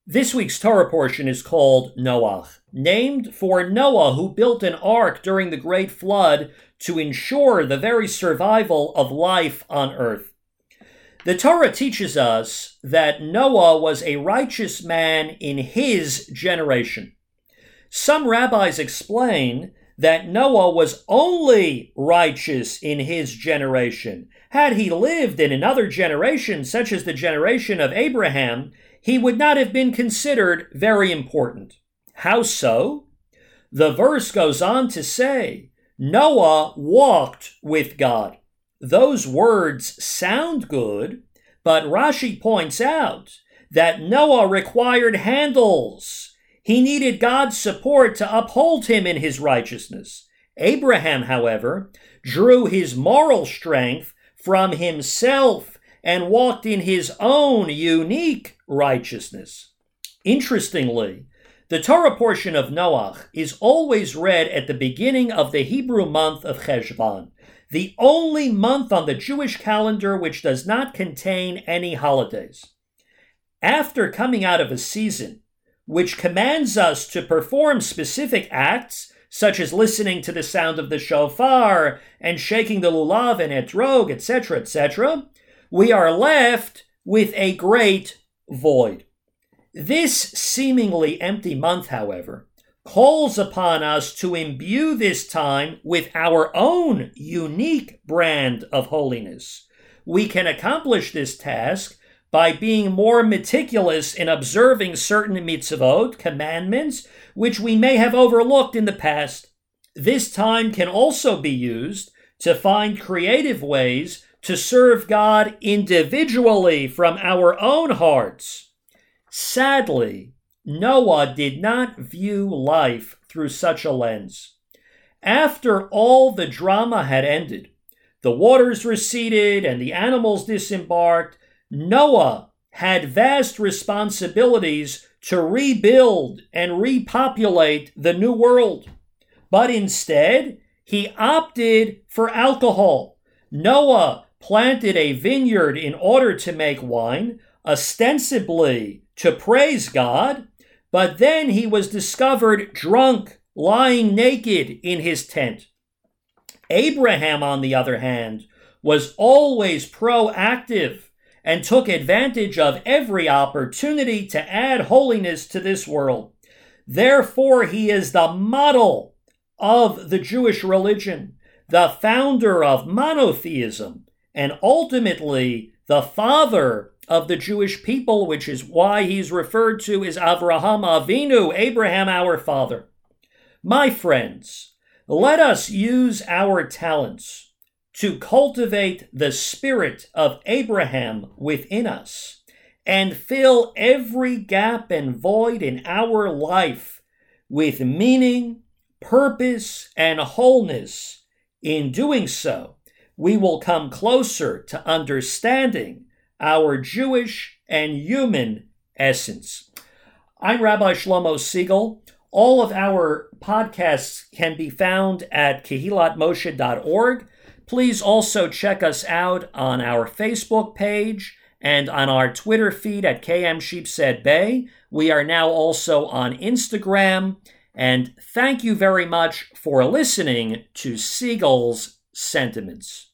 This week's Torah portion is called Noach, named for Noah, who built an ark during the Great Flood to ensure the very survival of life on earth. The Torah teaches us that Noah was a righteous man in his generation. Some rabbis explain that Noah was only righteous in his generation. Had he lived in another generation, such as the generation of Abraham, he would not have been considered very important. How so? The verse goes on to say, Noah walked with God. Those words sound good, but Rashi points out that Noah required handles. He needed God's support to uphold him in his righteousness. Abraham, however, drew his moral strength from himself and walked in his own unique righteousness. Interestingly, the Torah portion of Noach is always read at the beginning of the Hebrew month of Cheshvan, the only month on the Jewish calendar which does not contain any holidays. After coming out of a season which commands us to perform specific acts, such as listening to the sound of the shofar and shaking the lulav and etrog, etc., we are left with a great void. This seemingly empty month, however, calls upon us to imbue this time with our own unique brand of holiness. We can accomplish this task by being more meticulous in observing certain mitzvot, commandments, which we may have overlooked in the past. This time can also be used to find creative ways to serve God individually from our own hearts. Sadly, Noah did not view life through such a lens. After all the drama had ended, the waters receded and the animals disembarked, Noah had vast responsibilities to rebuild and repopulate the new world. But instead, he opted for alcohol. Noah planted a vineyard in order to make wine, ostensibly to praise God, but then he was discovered drunk, lying naked in his tent. Abraham, on the other hand, was always proactive and took advantage of every opportunity to add holiness to this world. Therefore, he is the model of the Jewish religion, the founder of monotheism, and ultimately the father of the Jewish people, which is why he's referred to as Avraham Avinu, Abraham our father. My friends, let us use our talents to cultivate the spirit of Abraham within us and fill every gap and void in our life with meaning, purpose, and wholeness. In doing so, we will come closer to understanding our Jewish and human essence. I'm Rabbi Shlomo Siegel. All of our podcasts can be found at kehilatmoshe.org. Please also check us out on our Facebook page and on our Twitter feed at KM Sheepshead Bay. We are now also on Instagram. And thank you very much for listening to Siegel's Sentiments.